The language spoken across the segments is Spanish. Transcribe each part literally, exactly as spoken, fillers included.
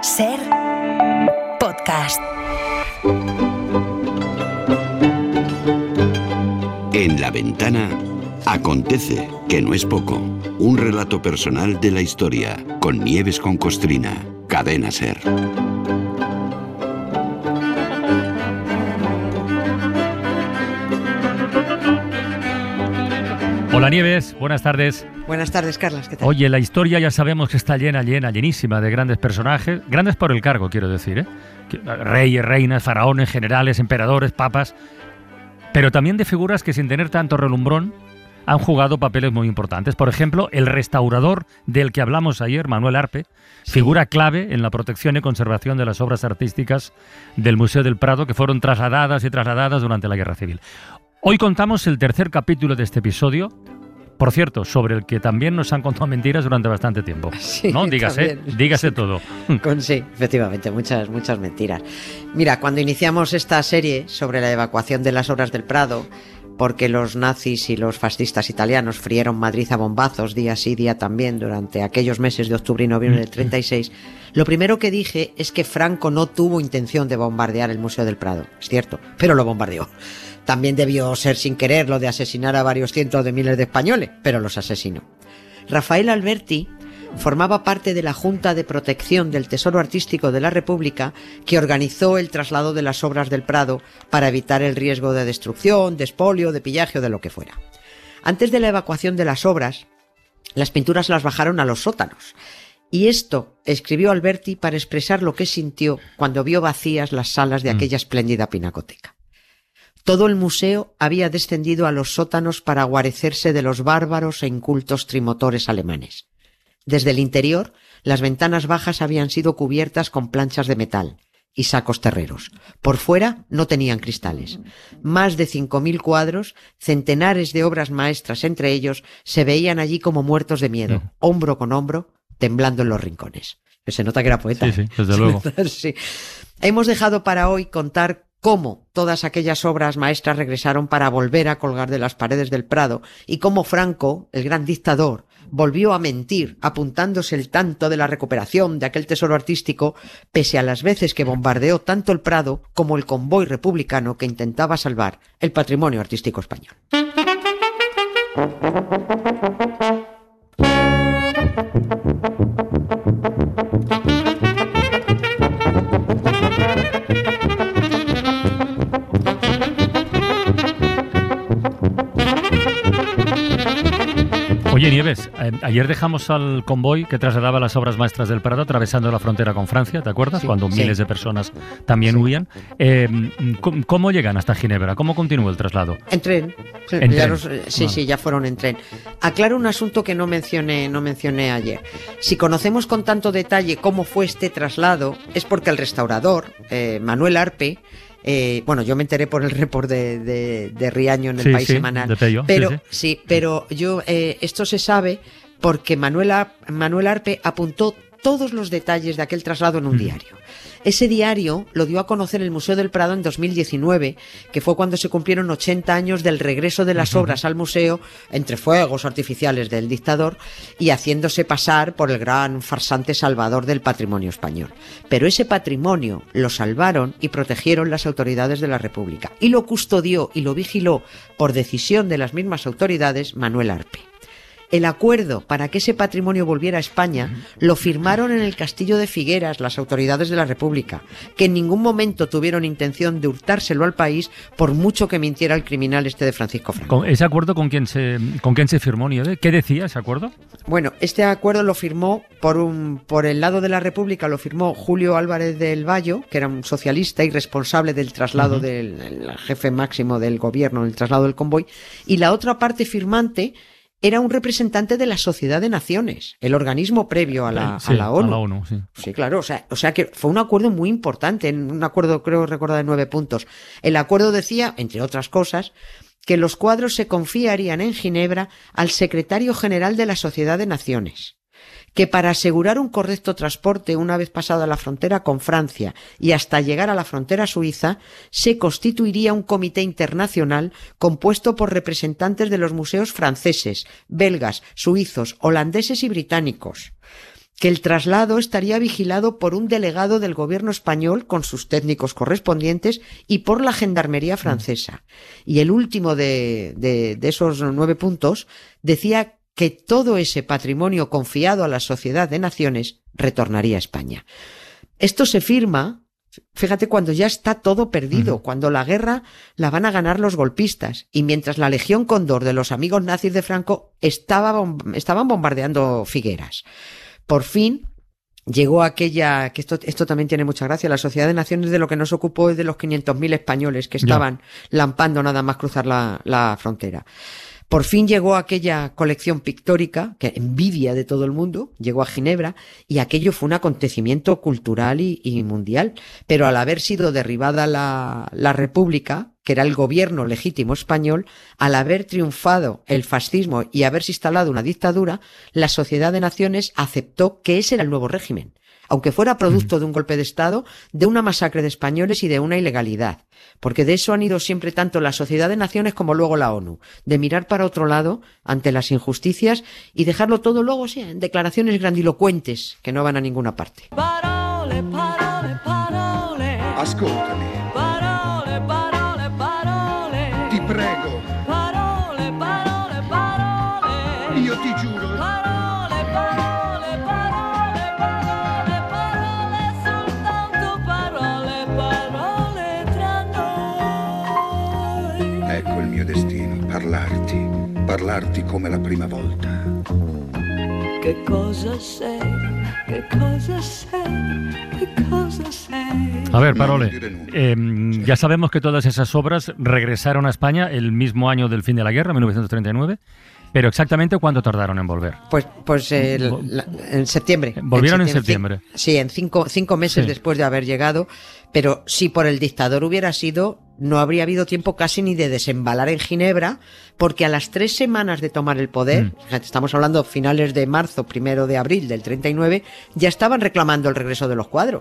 Ser podcast. En La Ventana acontece, que no es poco, un relato personal de la historia, con Nieves con Costrina, Cadena Ser. Hola Nieves, buenas tardes. Buenas tardes, Carlas, ¿qué tal? Oye, la historia ya sabemos que está llena, llena, llenísima de grandes personajes, grandes por el cargo, quiero decir, ¿eh? Reyes, reinas, faraones, generales, emperadores, papas, pero también de figuras que sin tener tanto relumbrón han jugado papeles muy importantes. Por ejemplo, el restaurador del que hablamos ayer, Manuel Arpe, sí, figura clave en la protección y conservación de las obras artísticas del Museo del Prado, que fueron trasladadas y trasladadas durante la Guerra Civil. Hoy contamos el tercer capítulo de este episodio, por cierto, sobre el que también nos han contado mentiras durante bastante tiempo. Sí, ¿no? Dígase, también. dígase todo. Con, sí, efectivamente, muchas, muchas mentiras. Mira, cuando iniciamos esta serie sobre la evacuación de las obras del Prado, porque los nazis y los fascistas italianos frieron Madrid a bombazos día sí, día también, durante aquellos meses de octubre y noviembre del treinta y seis, lo primero que dije es que Franco no tuvo intención de bombardear el Museo del Prado. Es cierto, pero lo bombardeó. También debió ser sin querer lo de asesinar a varios cientos de miles de españoles, pero los asesinó. Rafael Alberti formaba parte de la Junta de Protección del Tesoro Artístico de la República, que organizó el traslado de las obras del Prado para evitar el riesgo de destrucción, de expolio, de pillaje o de lo que fuera. Antes de la evacuación de las obras, las pinturas las bajaron a los sótanos. Y esto escribió Alberti para expresar lo que sintió cuando vio vacías las salas de aquella espléndida pinacoteca. Todo el museo había descendido a los sótanos para guarecerse de los bárbaros e incultos trimotores alemanes. Desde el interior, las ventanas bajas habían sido cubiertas con planchas de metal y sacos terreros. Por fuera no tenían cristales. Más de cinco mil cuadros, centenares de obras maestras entre ellos, se veían allí como muertos de miedo, uh-huh. hombro con hombro, temblando en los rincones. Se nota que era poeta. Sí, sí, desde luego. Sí. Hemos dejado para hoy contar cómo todas aquellas obras maestras regresaron para volver a colgar de las paredes del Prado y cómo Franco, el gran dictador, volvió a mentir apuntándose el tanto de la recuperación de aquel tesoro artístico, pese a las veces que bombardeó tanto el Prado como el convoy republicano que intentaba salvar el patrimonio artístico español. Oye, Nieves, eh, ayer dejamos al convoy que trasladaba las obras maestras del Prado atravesando la frontera con Francia, ¿te acuerdas? Sí, Cuando sí. miles de personas también Sí. huían. Eh, ¿cómo, ¿Cómo llegan hasta Ginebra? ¿Cómo continúa el traslado? En tren. Sí, ¿En ya tren? los- sí, Vale. sí, ya fueron en tren. Aclaro un asunto que no mencioné, no mencioné ayer. Si conocemos con tanto detalle cómo fue este traslado, es porque el restaurador, eh, Manuel Arpe, eh, bueno, yo me enteré por el report de, de, de Riaño en el Sí, País sí, Semanal. de Pello, pero sí, sí. sí, pero yo eh, esto se sabe porque Manuel, Ar- Manuel Arpe apuntó todos los detalles de aquel traslado en un Mm. diario. Ese diario lo dio a conocer el Museo del Prado en dos mil diecinueve, que fue cuando se cumplieron ochenta años del regreso de las obras al museo, entre fuegos artificiales del dictador y haciéndose pasar por el gran farsante salvador del patrimonio español. Pero ese patrimonio lo salvaron y protegieron las autoridades de la República, y lo custodió y lo vigiló por decisión de las mismas autoridades Manuel Arpe. El acuerdo para que ese patrimonio volviera a España lo firmaron en el Castillo de Figueras las autoridades de la República, que en ningún momento tuvieron intención de hurtárselo al país por mucho que mintiera el criminal este de Francisco Franco. ¿Con ¿Ese acuerdo con quién se, con quién se firmó, Nieves? ¿Qué decía ese acuerdo? Bueno, este acuerdo lo firmó por un por el lado de la República, lo firmó Julio Álvarez del Valle, que era un socialista y responsable del traslado Uh-huh. del el jefe máximo del gobierno, el traslado del convoy, y la otra parte firmante era un representante de la Sociedad de Naciones, el organismo previo a la, Sí, a la ONU. A la ONU, sí. Sí, claro, o sea, o sea que fue un acuerdo muy importante, un acuerdo creo recordar de nueve puntos. El acuerdo decía, entre otras cosas, que los cuadros se confiarían en Ginebra al secretario general de la Sociedad de Naciones, que para asegurar un correcto transporte una vez pasada la frontera con Francia y hasta llegar a la frontera suiza, se constituiría un comité internacional compuesto por representantes de los museos franceses, belgas, suizos, holandeses y británicos. que el traslado estaría vigilado por un delegado del gobierno español con sus técnicos correspondientes y por la gendarmería francesa. Y el último de, de, de esos nueve puntos decía que todo ese patrimonio confiado a la Sociedad de Naciones retornaría a España. Esto se firma, fíjate, cuando ya está todo perdido, uh-huh. cuando la guerra la van a ganar los golpistas y mientras la Legión Cóndor de los amigos nazis de Franco estaba bom- estaban bombardeando Figueras. Por fin llegó aquella, que esto, esto también tiene mucha gracia, la Sociedad de Naciones de lo que nos ocupó es de los quinientos mil españoles que estaban yeah. lampando nada más cruzar la, la frontera. Por fin llegó aquella colección pictórica, que envidia de todo el mundo, llegó a Ginebra, y aquello fue un acontecimiento cultural y, y mundial. Pero al haber sido derribada la, la República, que era el gobierno legítimo español, al haber triunfado el fascismo y haberse instalado una dictadura, la Sociedad de Naciones aceptó que ese era el nuevo régimen, aunque fuera producto de un golpe de Estado, de una masacre de españoles y de una ilegalidad. Porque de eso han ido siempre tanto la Sociedad de Naciones como luego la ONU, de mirar para otro lado ante las injusticias y dejarlo todo luego sí, en declaraciones grandilocuentes que no van a ninguna parte. Parole, parole, parole. Ascoltami. Parole, parole, parole. Ti prego. Parole, parole, parole. Io ti giuro. Parole, parole, parole, parole, parole, soltanto parole, parole tra noi. Ecco il mio destino, parlarti, parlarti come la prima volta. Che cosa sei? Che cosa sei? Che cosa sei? A ver, No, Parole, no diré nunca. eh, Sí. ya sabemos que todas esas obras regresaron a España el mismo año del fin de la guerra, mil novecientos treinta y nueve, pero exactamente ¿cuánto tardaron en volver? Pues, pues el- la- en septiembre. Volvieron en septiembre. Cin- Sí, en cinco, cinco meses Sí. después de haber llegado, pero si por el dictador hubiera sido, no habría habido tiempo casi ni de desembalar en Ginebra, porque a las tres semanas de tomar el poder, Mm. fíjate, estamos hablando finales de marzo, primero de abril del treinta y nueve, ya estaban reclamando el regreso de los cuadros.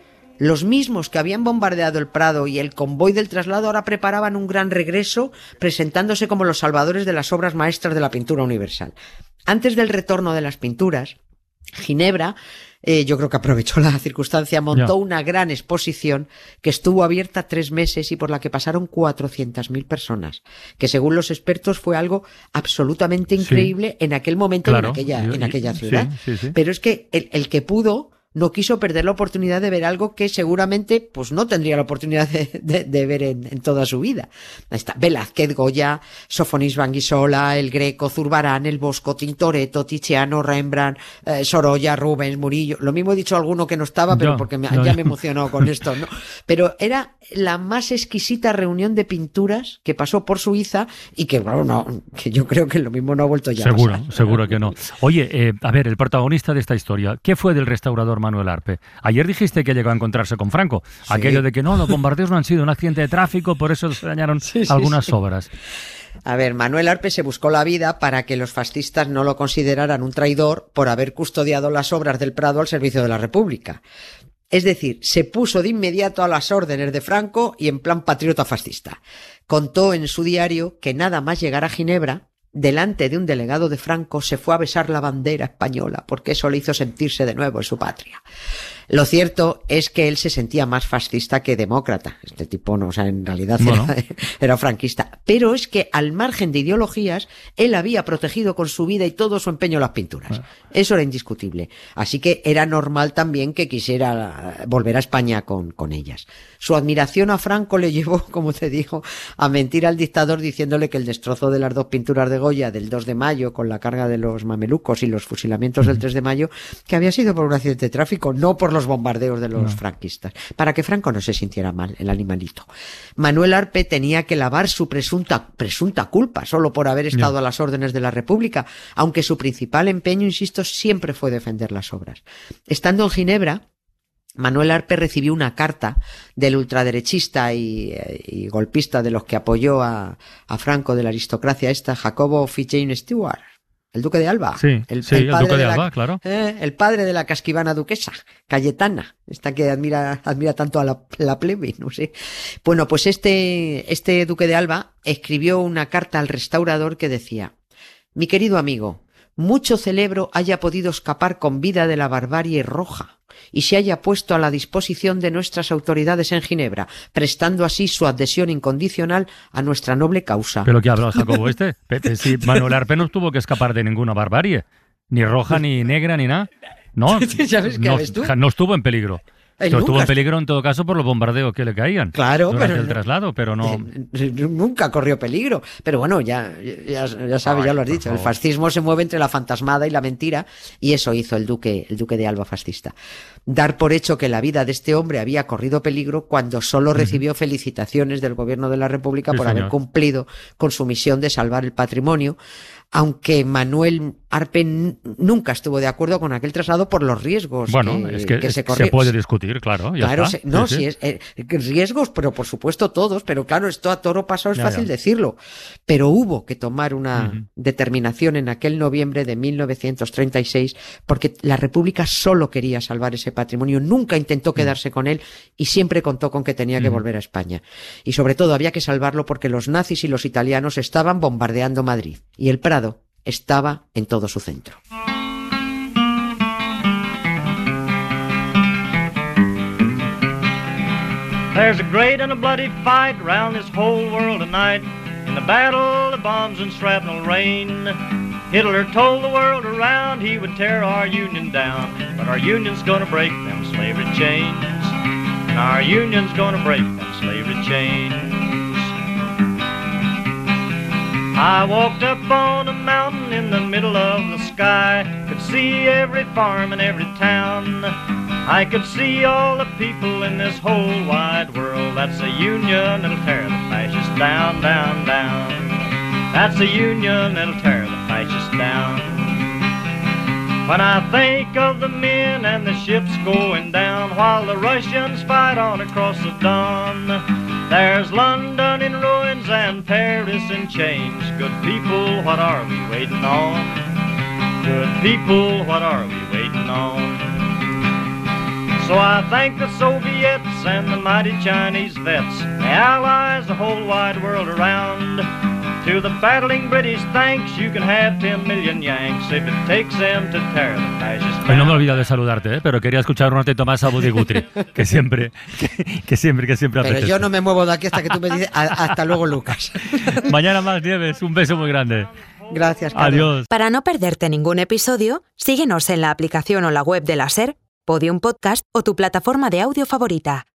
Los mismos que habían bombardeado el Prado y el convoy del traslado ahora preparaban un gran regreso, presentándose como los salvadores de las obras maestras de la pintura universal. Antes del retorno de las pinturas, Ginebra, eh, yo creo que aprovechó la circunstancia, montó Ya. una gran exposición que estuvo abierta tres meses y por la que pasaron cuatrocientas mil personas, que según los expertos fue algo absolutamente Sí. increíble en aquel momento y Claro, en aquella, yo- en aquella sí, ciudad. sí, sí. Pero es que el, el que pudo no quiso perder la oportunidad de ver algo que seguramente pues no tendría la oportunidad de, de- de ver en, en toda su vida. Ahí está Velázquez, Goya, Sofonis Banguisola, El Greco, Zurbarán, El Bosco, Tintoretto, Tiziano, Rembrandt, eh, Sorolla, Rubens, Murillo. Lo mismo he dicho alguno que no estaba, pero Ya, porque me- ya, ya ya. me emocionó con esto, ¿no? Pero era la más exquisita reunión de pinturas que pasó por Suiza y que, bueno, no, que yo creo que lo mismo no ha vuelto ya a Seguro, pasar. seguro que no. Oye, eh, a ver, el protagonista de esta historia, ¿qué fue del restaurador Manuel Arpe? Ayer dijiste que llegó a encontrarse con Franco. Sí. Aquello de que no, los bombardeos no han sido un accidente de tráfico, por eso se dañaron Sí, sí, algunas sí. obras. A ver, Manuel Arpe se buscó la vida para que los fascistas no lo consideraran un traidor por haber custodiado las obras del Prado al servicio de la República. Es decir, se puso de inmediato a las órdenes de Franco y en plan patriota fascista. Contó en su diario que nada más llegar a Ginebra, delante de un delegado de Franco se fue a besar la bandera española porque eso le hizo sentirse de nuevo en su patria. Lo cierto es que él se sentía más fascista que demócrata. Este tipo no, o sea, en realidad Bueno. era, era franquista. Pero es que al margen de ideologías, él había protegido con su vida y todo su empeño las pinturas. Eso era indiscutible. Así que era normal también que quisiera volver a España con, con ellas. Su admiración a Franco le llevó, como te digo, a mentir al dictador diciéndole que el destrozo de las dos pinturas de Goya del dos de mayo con la carga de los mamelucos y los fusilamientos del tres de mayo, que había sido por un accidente de tráfico, no por los bombardeos de los No. franquistas, para que Franco no se sintiera mal, el animalito. Manuel Arpe tenía que lavar su presunta, presunta culpa solo por haber estado Ya. a las órdenes de la República, aunque su principal empeño, insisto, siempre fue defender las obras. Estando en Ginebra, Manuel Arpe recibió una carta del ultraderechista y, y golpista de los que apoyó a, a Franco, de la aristocracia esta, Jacobo Fitzjames Stewart, el duque de Alba. Sí, sí, el padre duque de la- Alba, claro. eh, el padre de la casquivana duquesa, Cayetana, esta que admira, admira tanto a la, la plebe, no sé. Bueno, pues este, este duque de Alba escribió una carta al restaurador que decía: mi querido amigo, mucho celebro haya podido escapar con vida de la barbarie roja y se haya puesto a la disposición de nuestras autoridades en Ginebra, prestando así su adhesión incondicional a nuestra noble causa. ¿Pero qué habla Jacobo este? Si Manuel Arpe no tuvo que escapar de ninguna barbarie, ni roja, ni negra, ni nada. No, ¿Sabes qué no, ves tú? no estuvo en peligro. Esto estuvo en peligro en todo caso por los bombardeos que le caían claro, durante pero el traslado, pero no... Nunca corrió peligro. Pero bueno, ya, ya, ya sabes, ya lo has dicho. El fascismo se mueve entre la fantasmada y la mentira, y eso hizo el duque, el duque de Alba fascista. Dar por hecho que la vida de este hombre había corrido peligro cuando solo recibió uh-huh. felicitaciones del gobierno de la República sí, por señor. haber cumplido con su misión de salvar el patrimonio, aunque Manuel Arpe n- nunca estuvo de acuerdo con aquel traslado por los riesgos bueno, que, es que, que es, se corrieron. Se puede discutir, claro. Ya claro, está. Se, no, sí, sí, sí. es eh, riesgos, pero por supuesto todos, pero claro, esto a toro pasado es ya, fácil ya. decirlo. Pero hubo que tomar una uh-huh. determinación en aquel noviembre de mil novecientos treinta y seis, porque la República solo quería salvar ese patrimonio, nunca intentó quedarse uh-huh. con él y siempre contó con que tenía que uh-huh. volver a España. Y sobre todo había que salvarlo porque los nazis y los italianos estaban bombardeando Madrid y el Prado estaba en todo su centro. There's a great and a bloody fight round this whole world tonight. In the battle of bombs and shrapnel rain, Hitler told the world around he would tear our Union down. But our Union's gonna break them slavery chains. And our Union's gonna break them slavery chains. I walked up on a mountain in the middle of the sky, could see every farm and every town. I could see all the people in this whole wide world. That's a Union that'll tear the fascists down, down, down. That's a Union that'll tear the fascists down. When I think of the men and the ships going down while the Russians fight on across the Don, there's London in ruins and Paris in chains. Good people, what are we waiting on? Good people, what are we waiting on? So I thank the Soviets and the mighty Chinese vets, the Allies, the whole wide world around. To the battling British, thanks, you can have ten million Yanks if it takes them to tear the fascists down. Hoy no me he olvidado de saludarte, ¿eh? Pero quería escuchar un ratito más a Buddy Guthrie, que siempre, que, que siempre, que siempre apetece. Pero yo no me muevo de aquí hasta que tú me dices, hasta luego, Lucas. Mañana más, Nieves, un beso muy grande. Gracias, Carlos. Adiós. Para no perderte ningún episodio, síguenos en la aplicación o la web de la SER, Podium Podcast o tu plataforma de audio favorita.